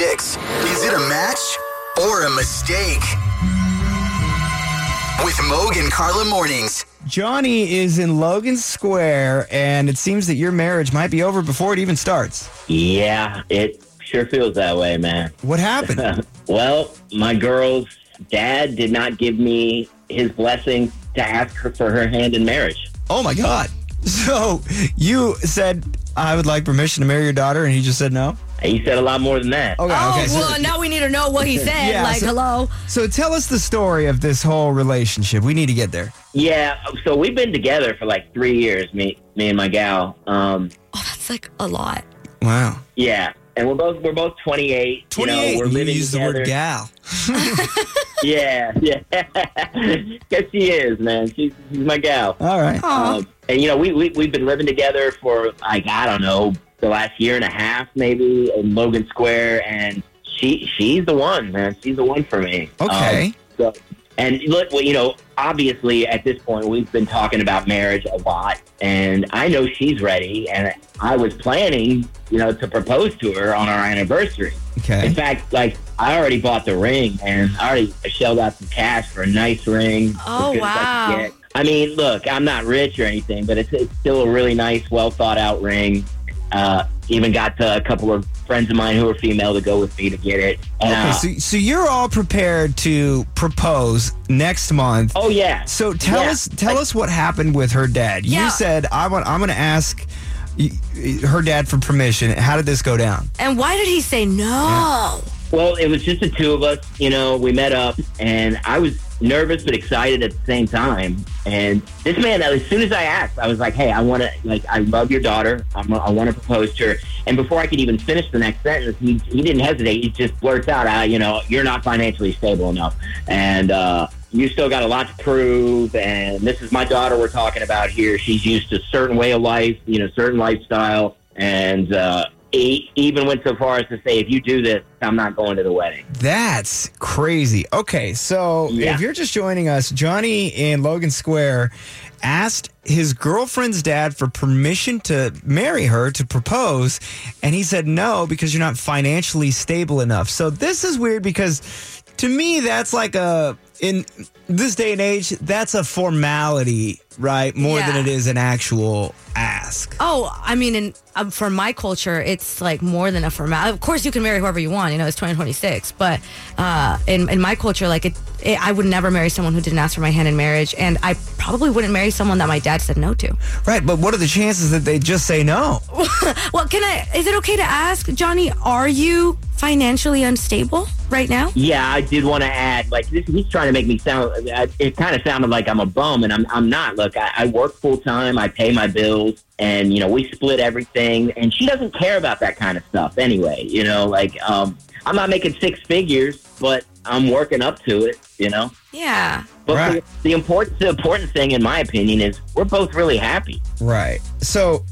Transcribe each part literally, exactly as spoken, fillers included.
six. Is it a match or a mistake? With Moog and Carla Mornings. Johnny is in Logan Square, and it seems that your marriage might be over before it even starts. Yeah, it sure feels that way, man. What happened? Well, my girl's dad did not give me his blessing to ask her for her hand in marriage. Oh, my God. So you said, I would like permission to marry your daughter, and he just said no? He said a lot more than that. Okay, Oh, okay, so- well, now we need to know what he said. Yeah, like, so- hello? So tell us the story of this whole relationship. We need to get there. Yeah, so we've been together for like three years, me me and my gal. Um, Oh, that's like a lot. Wow. yeah, and we're both we're both twenty-eight. twenty-eight. You know, we're You living used the together. word gal. Yeah, yeah. Guess she is, man. She's, she's my gal. All right. Aw. Um, and, you know, we, we, we've been living together for, like, I don't know, the last year and a half, maybe, in Logan Square. And she she's the one, man. She's the one for me. Okay. Um, so, and, look, well, you know, obviously, at this point, we've been talking about marriage a lot. And I know she's ready. And I was planning, you know, to propose to her on our anniversary. Okay. In fact, like, I already bought the ring, and I already shelled out some cash for a nice ring. Oh, as good as I wow. could get. I mean, look, I'm not rich or anything, but it's, it's still a really nice, well-thought-out ring. Uh, even got uh, a couple of friends of mine who are female to go with me to get it. And, Okay, uh, so, so you're all prepared to propose next month. oh, yeah. So tell Yeah. us tell us what happened with her dad. Yeah. You said I want I'm going to ask y- y- her dad for permission. How did this go down? And why did he say no? Well, it was just the two of us. You know, we met up, and I was nervous but excited at the same time. And this man, as soon as I asked, I was like, hey, I want to, like, I love your daughter. I'm, I want to propose to her. And before I could even finish the next sentence, he, he didn't hesitate. He just blurts out, uh, you know, you're not financially stable enough. And, uh, you still got a lot to prove, and this is my daughter we're talking about here. She's used to a certain way of life, you know, certain lifestyle, and uh, he even went so far as to say, if you do this, I'm not going to the wedding. That's crazy. Okay, so Yeah. if you're just joining us, Johnny in Logan Square asked his girlfriend's dad for permission to marry her, to propose, and he said no because you're not financially stable enough. So this is weird because to me, that's like a, in this day and age, that's a formality, right? More Yeah. than it is an actual ask. Oh, I mean, in, um, for my culture, it's like more than a formality. Of course, you can marry whoever you want. You know, it's twenty twenty-six. But uh, in, in my culture, like, it, it, I would never marry someone who didn't ask for my hand in marriage. And I probably wouldn't marry someone that my dad said no to. Right, but what are the chances that they just say no? Well, can I, is it okay to ask, Johnny, are you financially unstable right now? Yeah, I did want to add, like, this, he's trying to make me sound, it kind of sounded like I'm a bum, and I'm I'm not. Look, I, I work full-time, I pay my bills, and, you know, we split everything, and she doesn't care about that kind of stuff anyway, you know, like, um, I'm not making six figures, but I'm working up to it, you know? Yeah. But Right. the, the important the important thing, in my opinion, is we're both really happy. Right. So,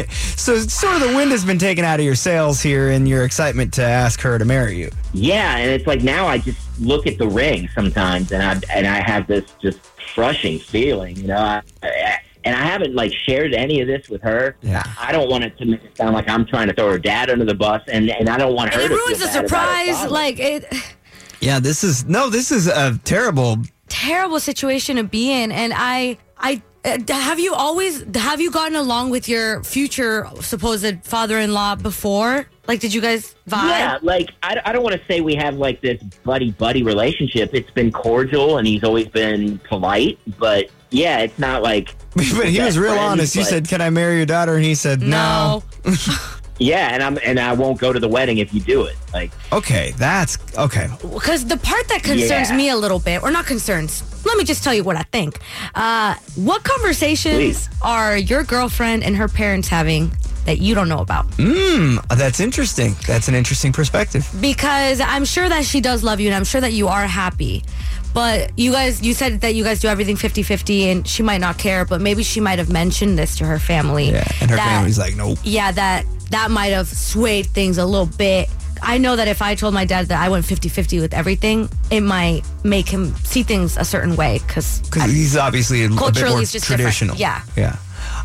so sort of the wind has been taken out of your sails here in your excitement to ask her to marry you. Yeah, and it's like now I just look at the ring sometimes, and I and I have this just crushing feeling, you know. I, I, and I haven't like shared any of this with her. Yeah. I don't want it to make it sound like I'm trying to throw her dad under the bus, and, and I don't want her And it to ruins feel the bad about her surprise. father. Like, it... Yeah, this is, no, this is a terrible, terrible situation to be in. And I, I, uh, have you always, have you gotten along with your future supposed father-in-law before? Like, did you guys vibe? Yeah, like, I, I don't want to say we have, like, this buddy-buddy relationship. It's been cordial, and he's always been polite, but, yeah, it's not like... but he was best real friends, honest. You but- said, can I marry your daughter? And he said, no. No. Yeah, and I'm and I won't go to the wedding if you do it. Like, Okay, that's, okay. Because the part that concerns Yeah. me a little bit, or not concerns, let me just tell you what I think. Uh, what conversations Please. are your girlfriend and her parents having that you don't know about? Mm, that's interesting. That's an interesting perspective. Because I'm sure that she does love you, and I'm sure that you are happy. But you guys, you said that you guys do everything fifty-fifty, and she might not care, but maybe she might have mentioned this to her family. Yeah, and her that- family's like, nope. Yeah, that that might have swayed things a little bit. I know that if I told my dad that I went fifty-fifty with everything, it might make him see things a certain way. Because Because he's obviously a, a bit Culturally, more it's just different. traditional. Yeah. Yeah.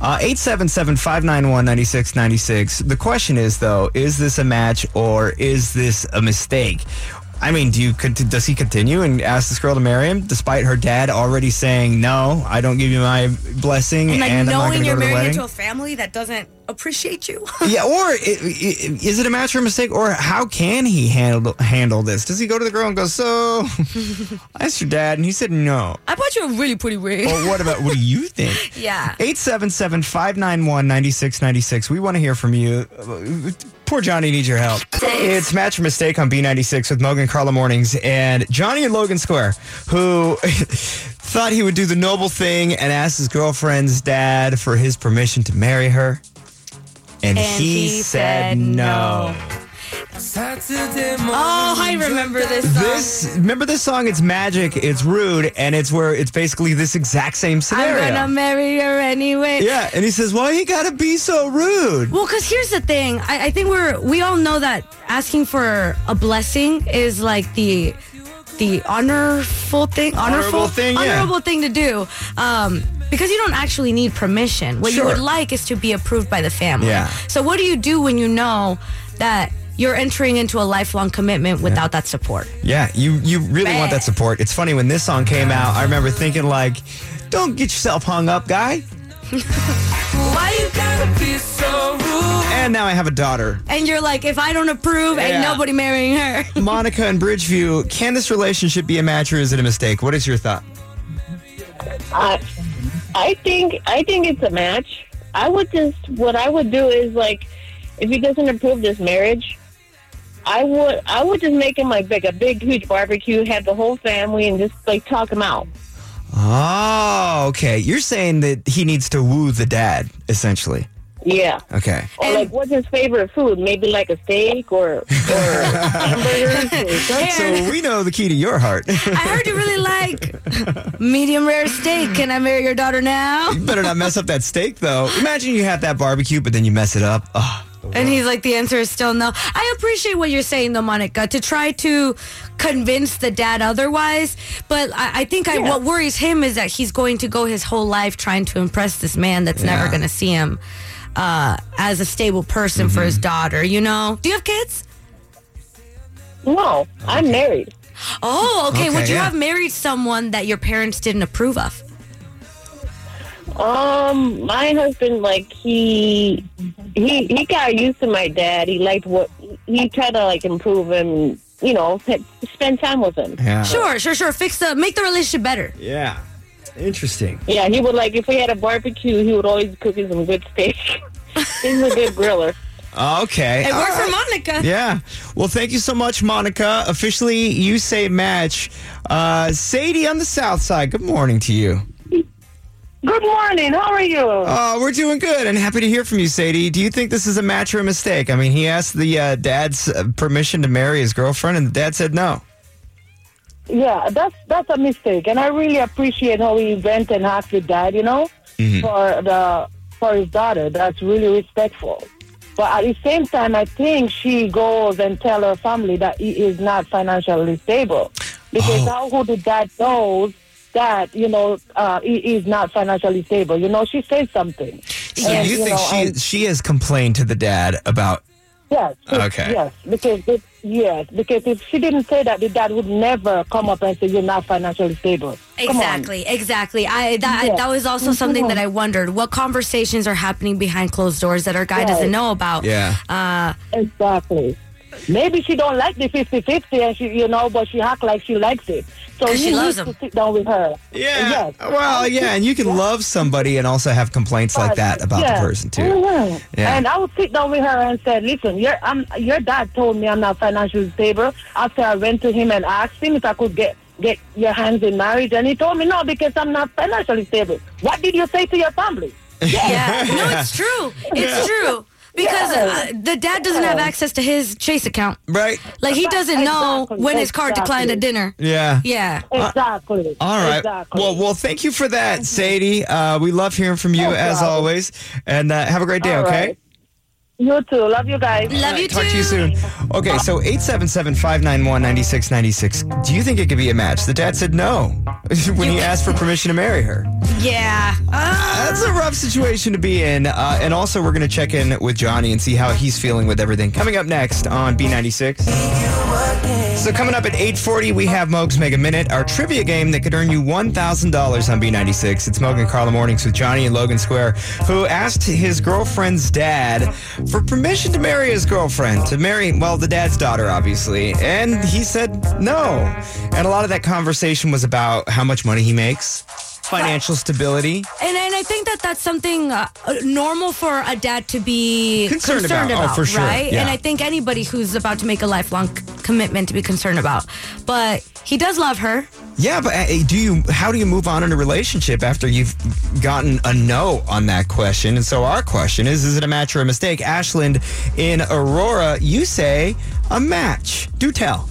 Uh, eight seven seven, five nine one, nine six nine six. The question is, though, is this a match or is this a mistake? I mean, do you does he continue and ask this girl to marry him despite her dad already saying, no, I don't give you my blessing and, like, and I'm not going knowing to go you're to the married wedding? into a family that doesn't appreciate you? Yeah, or i- i- is it a match or a mistake? Or how can he handle handle this? Does he go to the girl and go, so, I asked your dad, and he said no. I bought you a really pretty ring. Or what about, what do you think? Yeah. eight seven seven, five nine one, nine six nine six. We want to hear from you. Poor Johnny needs your help. It's Match or Mistake on B ninety-six with Mogan Carla Mornings. And Johnny in Logan Square, who thought he would do the noble thing and ask his girlfriend's dad for his permission to marry her. And, And he, he said said no. Oh, I remember this song. This remember this song? It's Magic. It's Rude, and it's where it's basically this exact same scenario. I'm gonna marry her anyway. Yeah, and he says, "Why you gotta be so rude?" Well, because here's the thing. I, I think we're we all know that asking for a blessing is like the the honorful thing, honorful Honorable thing, yeah. honorable thing to do. Um, because you don't actually need permission. What Sure. you would like is to be approved by the family. Yeah. So what do you do when you know that you're entering into a lifelong commitment without that support? Yeah, you you really want Bad. that support. It's funny when this song came out. I remember thinking like, "Don't get yourself hung up, guy." Why you gotta be so rude? And now I have a daughter, And you're like, if I don't approve, ain't Yeah. nobody marrying her. Monica in Bridgeview. Can this relationship be a match or is it a mistake? What is your thought? I, I think I think it's a match. I would just what I would do is like, if he doesn't approve this marriage, I would I would just make him like big a big huge barbecue, have the whole family, and just like talk him out. Oh, okay. You're saying that he needs to woo the dad, essentially. Yeah. Okay. Or like, what's his favorite food? Maybe like a steak or or hamburgers. Or something. So we know the key to your heart. I heard you really like medium rare steak. Can I marry your daughter now? You better not mess up that steak, though. Imagine you have that barbecue, but then you mess it up. Oh, And he's like, the answer is still no. I appreciate what you're saying, though, Monica, to try to convince the dad otherwise. But I, I think I, what worries him is that he's going to go his whole life trying to impress this man that's Yeah. never going to see him uh, as a stable person for his daughter, you know? Do you have kids? No, I'm married. Oh, okay. Okay, Would you yeah. have married someone that your parents didn't approve of? Um, my husband, like he, he, he got used to my dad. He liked what he tried to like improve him. You know, p- spend time with him. yeah. Sure, sure, sure. Fix the, make the relationship better. Yeah. Interesting. Yeah, he would like if we had a barbecue, he would always cook us some good steak. He's a good griller. Okay. It All worked right. for Monica. Yeah. Well, thank you so much, Monica. Officially, you say match. Uh, Sadie on the south side, good morning to you. Good morning. How are you? Uh, we're doing good and happy to hear from you, Sadie. Do you think this is a match or a mistake? I mean, he asked the uh, dad's uh, permission to marry his girlfriend, and the dad said no. Yeah, that's that's a mistake, and I really appreciate how he went and asked the dad, you know, Mhm. for the for his daughter. That's really respectful. But at the same time, I think she goes and tell her family that he is not financially stable, because Oh. how would the dad knows that you know uh, he is not financially stable? You know, she says something. So And, you think know, she and- she has complained to the dad about? Yes. Okay. Yes, because it, yes, because if she didn't say that, the dad would never come up and say you're not financially stable. Come on. Exactly, exactly. I that Yeah. that was also something that I wondered. What conversations are happening behind closed doors that our guy Right. doesn't know about? Yeah. Uh, Exactly. Maybe she don't like the fifty-fifty, and she, you know, but she act like she likes it. So 'Cause he she loves needs him. to sit down with her. Yeah. Yes. Well, yeah, and you can love somebody and also have complaints like that about Yeah. the person too. Mhm. Yeah. And I would sit down with her and say, "Listen, your I'm, your dad told me I'm not financially stable. After I went to him and asked him if I could get get your hands in marriage, and he told me no because I'm not financially stable. What did you say to your family? yeah, no, it's true. It's true because uh, the dad doesn't have Yeah. access to his Chase account. Right. Like he doesn't know Exactly, when his card declined at exactly. dinner. Yeah. Yeah. Exactly. All right. Exactly. Well, well, thank you for that, Sadie. Uh, we love hearing from you No as problem. always, and uh, have a great day. All Okay. right. You too. Love you guys. Love you Talk too. to you soon. Okay, so eight seven seven, five nine one, nine six nine six. Do you think it could be a match? The dad said no when he asked for permission to marry her. Yeah. Uh, That's a rough situation to be in. Uh, and also, we're going to check in with Johnny and see how he's feeling with everything. Coming up next on B ninety-six. So coming up at eight forty, we have Moog's Mega Minute, our trivia game that could earn you one thousand dollars on B ninety-six. It's Moog and Carla Mornings with Johnny in Logan Square, who asked his girlfriend's dad for permission to marry his girlfriend, to marry, well, the dad's daughter, obviously. And he said no. And a lot of that conversation was about how much money he makes, financial stability. And, and I think that that's something uh, normal for a dad to be Concerned concerned, about. about, Oh, for sure. right? Yeah. And I think anybody who's about to make a lifelong c- commitment to be concerned about. But he does love her. Yeah, but uh, do you? How do you move on in a relationship after you've gotten a no on that question? And so our question is, is it a match or a mistake? Ashland in Aurora, you say a match. Do tell.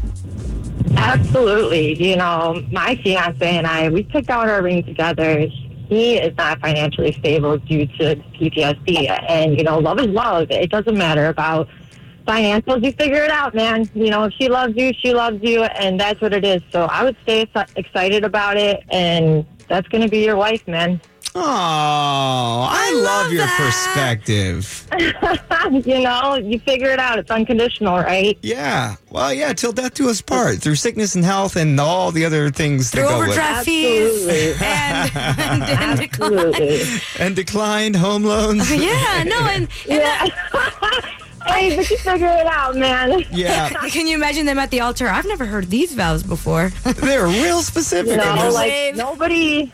Absolutely. You know, my fiance and I, we took out our ring together. He is not financially stable due to P T S D. And, you know, love is love. It doesn't matter about financials. You figure it out, man. You know, if she loves you, she loves you, and that's what it is. So I would stay ex- excited about it, and that's going to be your wife, man. Oh, I, love, love your that. perspective. You know, you figure it out. It's unconditional, right? Yeah. Well, yeah, till death do us part, through sickness and health and all the other things Through that go with overdraft fees Absolutely. and, and, and decline. Absolutely. and declined home loans. Yeah, no, and, and Yeah. Hey, but you figure it out, man. Yeah, can you imagine them at the altar? I've never heard these vows before. they're real specific. You know, And there's- like Slave. nobody,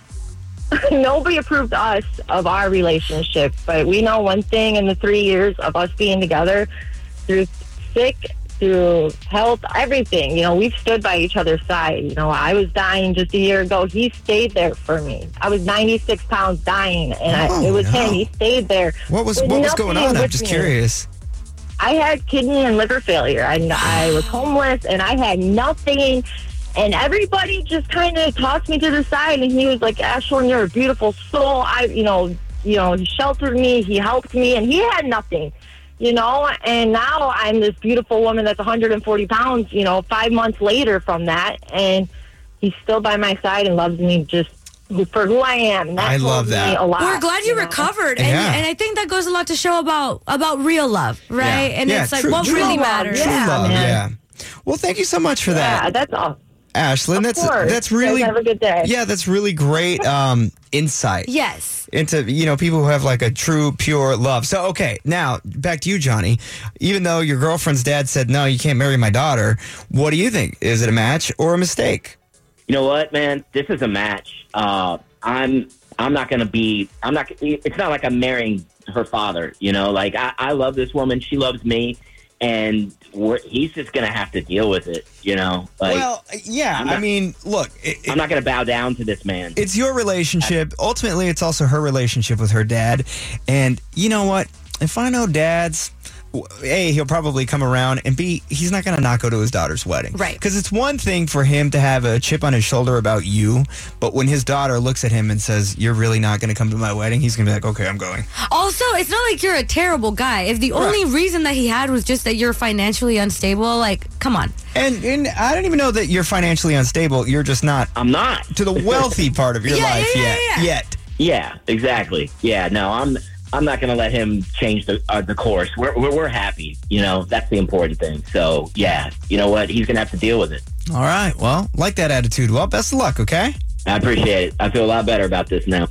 nobody approved us of our relationship, but we know one thing: in the three years of us being together, through sick, through health, everything, you know, we've stood by each other's side. You know, I was dying just a year ago. He stayed there for me. I was ninety-six pounds dying, and Oh, I, it was no. him. He stayed there. what was with what was going nothing on? I'm with just me. curious. I had kidney and liver failure, and I was homeless, and I had nothing. And everybody just kind of tossed me to the side, and he was like, "Ashlyn, you're a beautiful soul." I, you know, you know, he sheltered me, he helped me, and he had nothing, you know. And now I'm this beautiful woman that's one hundred forty pounds, you know, five months later from that, and he's still by my side and loves me just for who I am. And that I love told that. me a lot. We're glad you know? recovered, and, Yeah. and I think that goes a lot to show about about real love, right? Yeah. And Yeah, it's like true- what true really love, matters. True Yeah, love, man. yeah. Well, thank you so much for Yeah, that, that's all. Ashlyn. Of That's course. that's You guys really have a good day. yeah, that's really great um, insight Yes. into, you know, people who have like a true pure love. So okay, now back to you, Johnny. Even though your girlfriend's dad said no, you can't marry my daughter, what do you think? Is it a match or a mistake? You know what, man? This is a match. Uh, I'm I'm not going to be, I'm not, it's not like I'm marrying her father, you know? Like, I, I love this woman. She loves me. And we're, he's just going to have to deal with it, you know? Like, Well, yeah, I'm I not- mean, look, it, I'm not going to bow down to this man. it's your relationship. Ultimately, it's also her relationship with her dad. And you know what? If I know dads, w- A, he'll probably come around, and B, he's not going to not go to his daughter's wedding. Right. Because it's one thing for him to have a chip on his shoulder about you, but when his daughter looks at him and says, you're really not going to come to my wedding, he's going to be like, okay, I'm going. Also, it's not like you're a terrible guy. If the only reason that he had was just that you're financially unstable, like, come on. And, and I don't even know that you're financially unstable. You're just not I'm not. to the wealthy part of your Yeah, life yeah, yeah, yet. yeah. Yet. Yeah, exactly. Yeah, no, I'm I'm not going to let him change the uh, the course. We're, we're we're happy, you know. That's the important thing. So yeah, you know what? He's going to have to deal with it. All right. Well, like that attitude. Well, best of luck, okay? I appreciate it. I feel a lot better about this now.